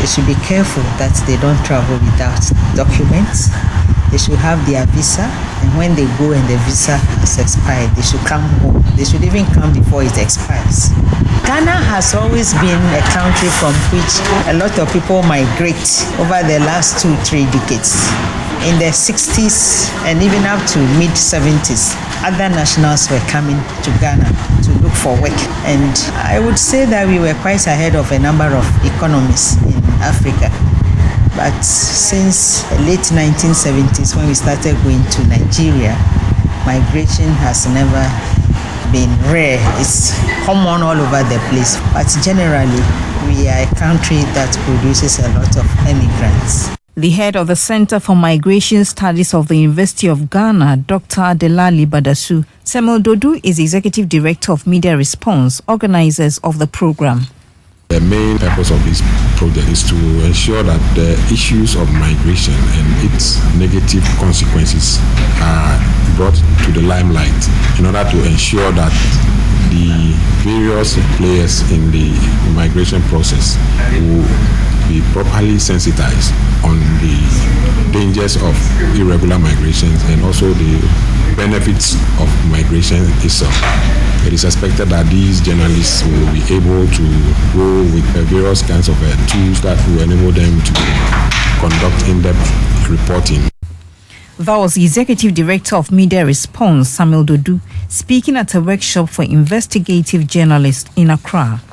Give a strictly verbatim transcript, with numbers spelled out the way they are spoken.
should be careful that they don't travel without documents. They should have their visa, and when they go and the visa has expired, they should come home. They should even come before it expires. Ghana has always been a country from which a lot of people migrate over the last two, three decades. In the sixties and even up to mid seventies, other nationals were coming to Ghana to look for work. And I would say that we were quite ahead of a number of economies in Africa. But since the late nineteen seventies, when we started going to Nigeria, migration has never been rare. It's common all over the place. But generally, we are a country that produces a lot of immigrants. The head of the Center for Migration Studies of the University of Ghana, Doctor Delali Badasu, Samuel Dodu, is Executive Director of Media Response, organizers of the program. The main purpose of this project is to ensure that the issues of migration and its negative consequences are brought to the limelight in order to ensure that the various players in the migration process will be properly sensitized on the dangers of irregular migrations and also the benefits of migration itself. It is expected that these journalists will be able to go with various kinds of uh, tools that will enable them to conduct in-depth reporting. That was the Executive Director of Media Response, Samuel Dodu, speaking at a workshop for investigative journalists in Accra.